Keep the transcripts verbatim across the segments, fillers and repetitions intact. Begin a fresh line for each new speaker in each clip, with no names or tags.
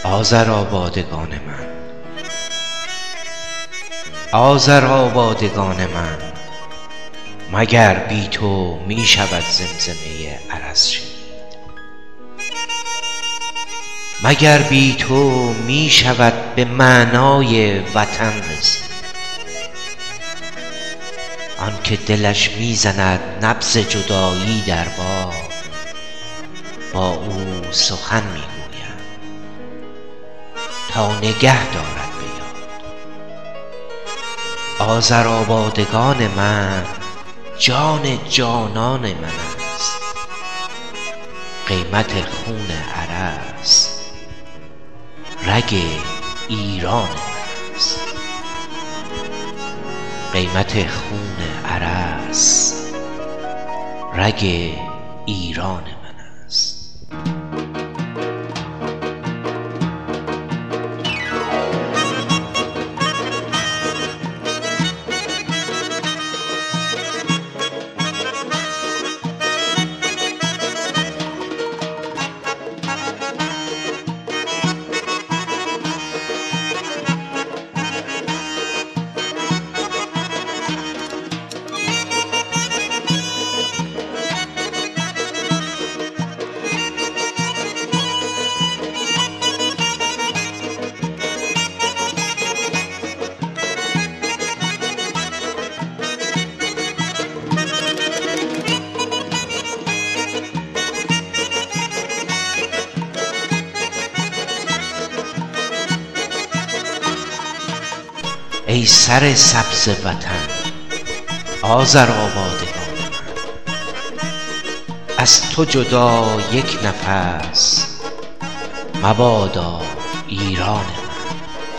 آذرآبادگان من، آذرآبادگان من، مگر بی تو می شود زمزمه ارس شنید؟ مگر بی تو می شود به معنای وطن رسید؟ آن که دلش می زند نبض جدایی در باد، با او سخن می گویم تا نگه دارد به یاد. آذرآبادگان من جان جانان من است، قیمت خون ارس رگ ایران من است. قیمت خون ارس رگ ایران من است. ای سر سبز وطن، آذرآبادگان من، از تو جدا یک نفس مبادا ایران من.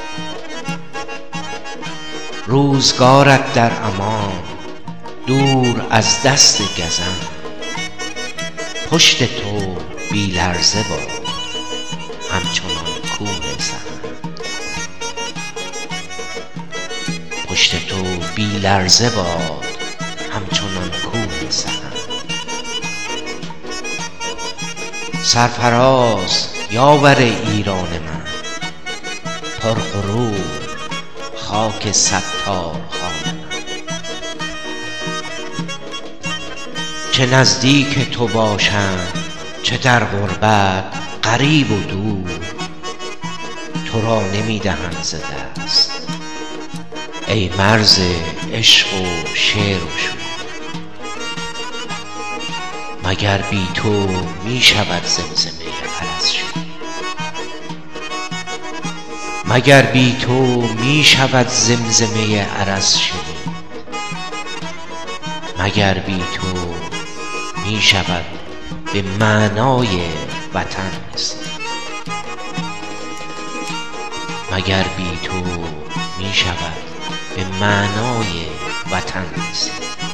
روزگارت در امان دور از دست گزند، پشت تو بی لرزه باد همچنان کوه سهند. پشت تو بی لرزه باد همچنان کوه سهند. سرفراز یاور ایران من، پرغرور خاک ستارخان من. چه نزدیک تو باشم چه در غربت غریب و دور، تو را نمی دهند ز دست ای مرز عشق و شعر و شور. مگر بی تو می شود زمزمه ارس شنید؟ مگر بی تو می شود زمزمه ارس شنید؟ مگر بی تو می شود به معنای وطن رسید؟ مگر بی تو می شود به معنای وطن رسید؟